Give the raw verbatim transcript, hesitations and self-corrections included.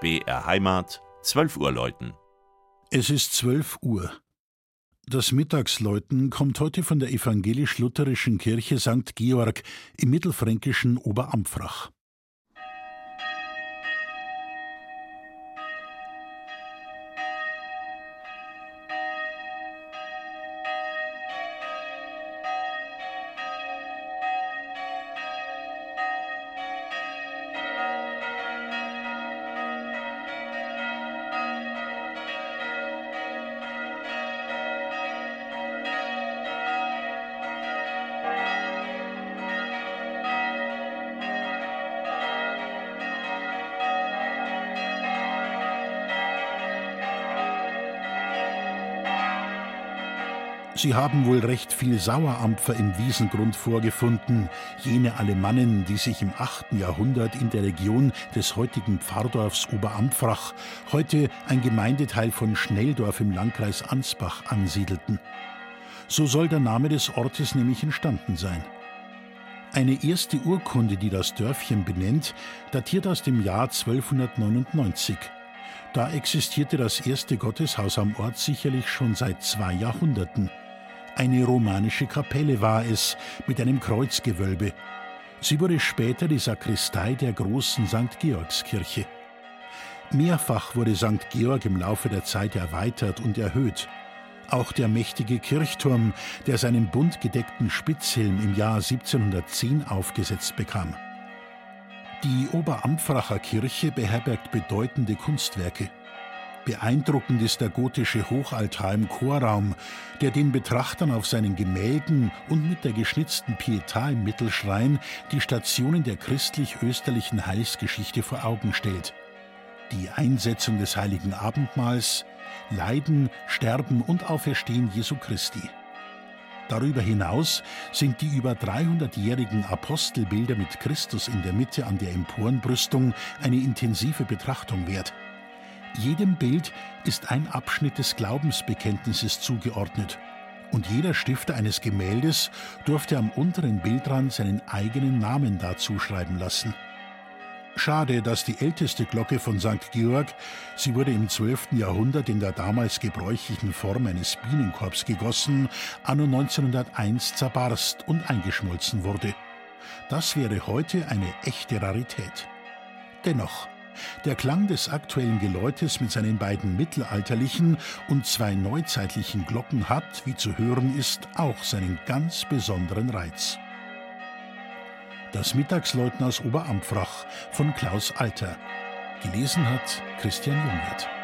B R Heimat, zwölf Uhr läuten. Es ist zwölf Uhr. Das Mittagsläuten kommt heute von der evangelisch-lutherischen Kirche Sankt Georg im mittelfränkischen Oberampfrach. Sie haben wohl recht viel Sauerampfer im Wiesengrund vorgefunden, jene Alemannen, die sich im achten Jahrhundert in der Region des heutigen Pfarrdorfs Oberampfrach, heute ein Gemeindeteil von Schnelldorf im Landkreis Ansbach, ansiedelten. So soll der Name des Ortes nämlich entstanden sein. Eine erste Urkunde, die das Dörfchen benennt, datiert aus dem Jahr zwölfhundertneunundneunzig. Da existierte das erste Gotteshaus am Ort sicherlich schon seit zwei Jahrhunderten. Eine romanische Kapelle war es, mit einem Kreuzgewölbe. Sie wurde später die Sakristei der großen Sankt Georgskirche. Mehrfach wurde Sankt Georg im Laufe der Zeit erweitert und erhöht. Auch der mächtige Kirchturm, der seinen bunt gedeckten Spitzhelm im Jahr siebzehnhundertzehn aufgesetzt bekam. Die Oberampfracher Kirche beherbergt bedeutende Kunstwerke. Beeindruckend ist der gotische Hochaltar im Chorraum, der den Betrachtern auf seinen Gemälden und mit der geschnitzten Pietà im Mittelschrein die Stationen der christlich-österlichen Heilsgeschichte vor Augen stellt. Die Einsetzung des heiligen Abendmahls, Leiden, Sterben und Auferstehen Jesu Christi. Darüber hinaus sind die über dreihundertjährigen Apostelbilder mit Christus in der Mitte an der Emporenbrüstung eine intensive Betrachtung wert. Jedem Bild ist ein Abschnitt des Glaubensbekenntnisses zugeordnet und jeder Stifter eines Gemäldes durfte am unteren Bildrand seinen eigenen Namen dazu schreiben lassen. Schade, dass die älteste Glocke von Sankt Georg, sie wurde im zwölften Jahrhundert in der damals gebräuchlichen Form eines Bienenkorbs gegossen, anno neunzehnhunderteins zerbarst und eingeschmolzen wurde. Das wäre heute eine echte Rarität. Dennoch, der Klang des aktuellen Geläutes mit seinen beiden mittelalterlichen und zwei neuzeitlichen Glocken hat, wie zu hören ist, auch seinen ganz besonderen Reiz. Das Mittagsläuten aus Oberampfrach von Klaus Alter. Gelesen hat Christian Jungwirth.